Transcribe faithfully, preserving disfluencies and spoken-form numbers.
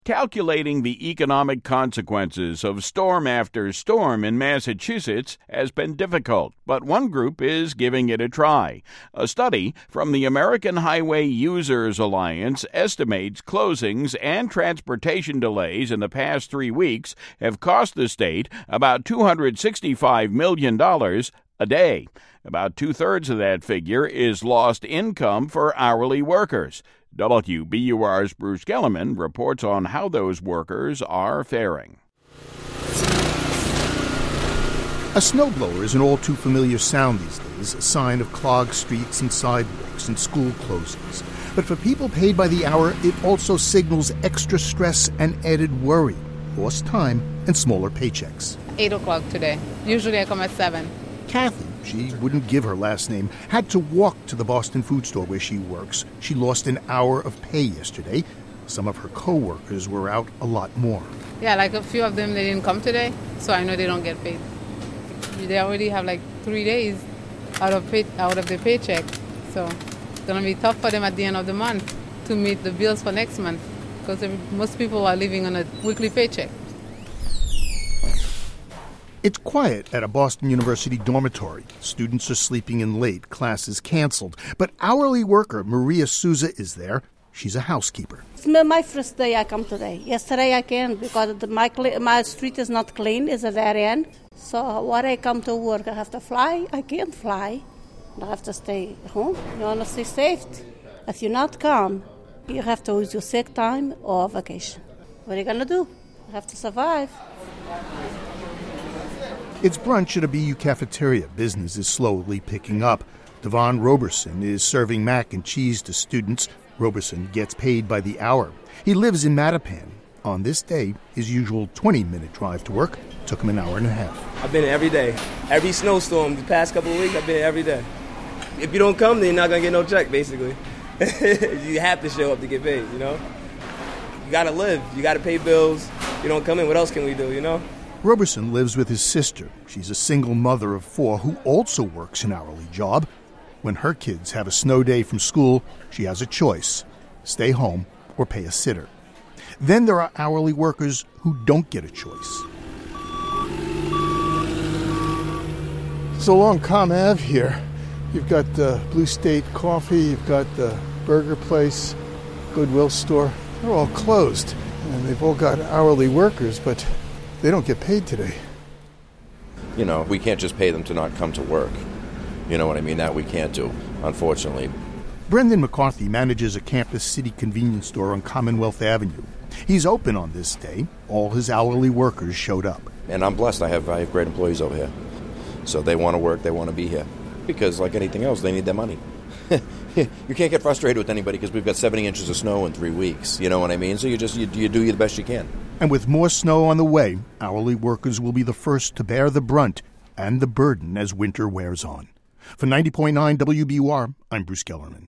Calculating the economic consequences of storm after storm in Massachusetts has been difficult, but one group is giving it a try. A study from the American Highway Users Alliance estimates closings and transportation delays in the past three weeks have cost the state about two hundred sixty-five million dollars a day. About two-thirds of that figure is lost income for hourly workers. W B U R's Bruce Gellerman reports on how those workers are faring. A snowblower is an all-too-familiar sound these days, a sign of clogged streets and sidewalks and school closings. But for people paid by the hour, it also signals extra stress and added worry, lost time, and smaller paychecks. eight o'clock today. Usually I come at seven. Kathy, she wouldn't give her last name, had to walk to the Boston food store where she works. She lost an hour of pay yesterday. Some of her co-workers were out a lot more. Yeah, like a few of them, they didn't come today, so I know they don't get paid. They already have like three days out of pay, out of their paycheck, so it's going to be tough for them at the end of the month to meet the bills for next month because most people are living on a weekly paycheck. It's quiet at a Boston University dormitory. Students are sleeping in late, classes canceled. But hourly worker Maria Souza is there. She's a housekeeper. It's my first day I come today. Yesterday I can't because the, my, my street is not clean. It's at very end. So when I come to work, I have to fly. I can't fly. I have to stay home. You want to stay safe. If you're not calm, you have to use your sick time or vacation. What are you going to do? You have to survive. It's brunch at a B U cafeteria. Business is slowly picking up. Devon Roberson is serving mac and cheese to students. Roberson gets paid by the hour. He lives in Mattapan. On this day, his usual twenty-minute drive to work took him an hour and a half. I've been here every day. Every snowstorm the past couple of weeks, I've been here every day. If you don't come, then you're not going to get no check, basically. You have to show up to get paid, you know? You got to live. You got to pay bills. You don't come in, what else can we do, you know? Roberson lives with his sister. She's a single mother of four who also works an hourly job. When her kids have a snow day from school, she has a choice: stay home or pay a sitter. Then there are hourly workers who don't get a choice. So along Com Ave here, you've got the Blue State Coffee, you've got the Burger Place, Goodwill store. They're all closed, and they've all got hourly workers, but they don't get paid today. You know, we can't just pay them to not come to work. You know what I mean? That we can't do, unfortunately. Brendan McCarthy manages a Campus City convenience store on Commonwealth Avenue. He's open on this day. All his hourly workers showed up. And I'm blessed. I have I have great employees over here. So they want to work, they want to be here. Because like anything else, they need their money. You can't get frustrated with anybody because we've got seventy inches of snow in three weeks. You know what I mean? So you just you, you do the best you can. And with more snow on the way, hourly workers will be the first to bear the brunt and the burden as winter wears on. For ninety point nine W B U R, I'm Bruce Gellerman.